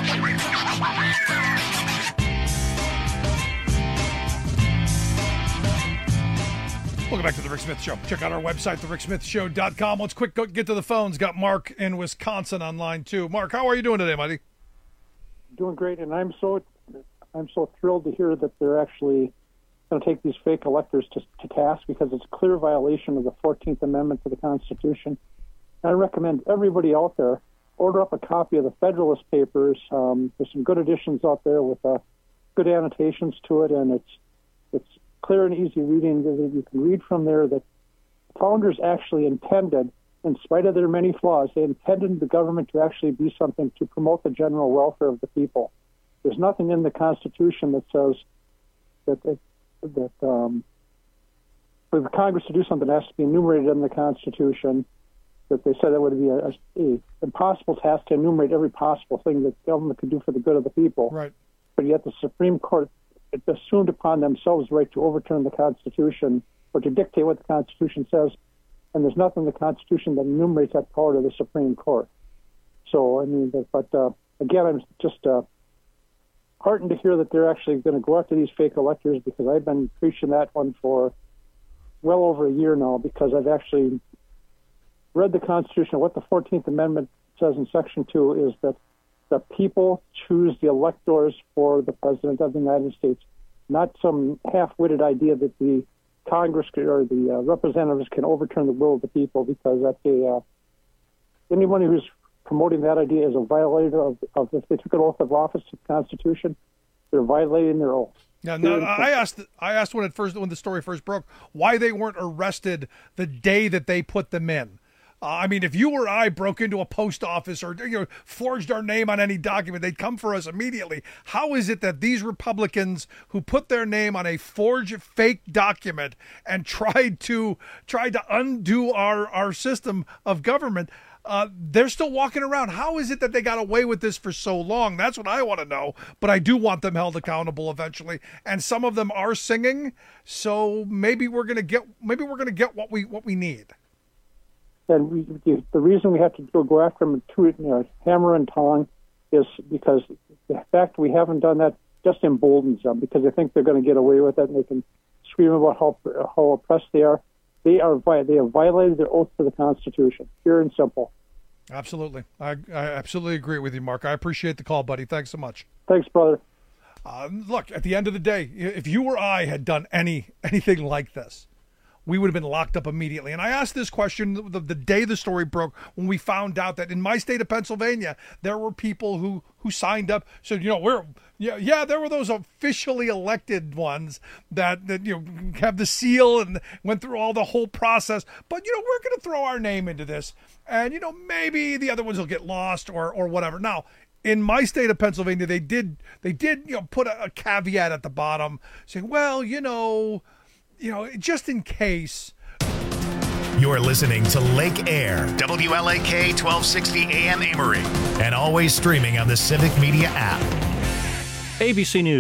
Welcome back to The Rick Smith Show. Check out our website, thericksmithshow.com. Let's quick get to the phones. Got Mark in Wisconsin on line 2. Mark, how are you doing today, buddy? Doing great, and I'm so thrilled to hear that they're actually going to take these fake electors to task, because it's a clear violation of the 14th Amendment to the Constitution. I recommend everybody out there order up a copy of the Federalist Papers. There's some good editions out there with good annotations to it, and it's clear and easy reading. You can read from there that founders actually intended, in spite of their many flaws, they intended the government to actually be something to promote the general welfare of the people. There's nothing in the Constitution that says that for the Congress to do something, it has to be enumerated in the Constitution. That they said it would be a impossible task to enumerate every possible thing that government could do for the good of the people. Right. But yet the Supreme Court assumed upon themselves the right to overturn the Constitution or to dictate what the Constitution says, and there's nothing in the Constitution that enumerates that power to the Supreme Court. So, I mean, again, I'm just heartened to hear that they're actually going to go after these fake electors, because I've been preaching that one for well over a year now, because I've actually read the Constitution. What the 14th Amendment says in Section 2 is that the people choose the electors for the President of the United States, not some half-witted idea that the Congress or the representatives can overturn the will of the people, because that's anyone who's promoting that idea is a violator of if they took an oath of office to the Constitution, they're violating their oath. Yeah, no, I asked when the story first broke why they weren't arrested the day that they put them in. I mean, if you or I broke into a post office or forged our name on any document, they'd come for us immediately. How is it that these Republicans who put their name on a forged fake document and tried to undo our system of government, they're still walking around? How is it that they got away with this for so long? That's what I want to know. But I do want them held accountable eventually. And some of them are singing, so maybe we're gonna get what we need. And the reason we have to go after them hammer and tong is because the fact we haven't done that just emboldens them, because they think they're going to get away with it, and they can scream about how oppressed they are. They have violated their oath to the Constitution, pure and simple. Absolutely. I absolutely agree with you, Mark. I appreciate the call, buddy. Thanks so much. Thanks, brother. Look, at the end of the day, if you or I had done anything like this, we would have been locked up immediately. And I asked this question the day the story broke, when we found out that in my state of Pennsylvania, there were people who signed up, said, there were those officially elected ones that have the seal and went through all the whole process. But, we're going to throw our name into this. And, maybe the other ones will get lost or whatever. Now, in my state of Pennsylvania, they did put a caveat at the bottom saying, well, just in case. You're listening to Lake Air, WLAK 1260 AM Amory, and always streaming on the Civic Media app. ABC News.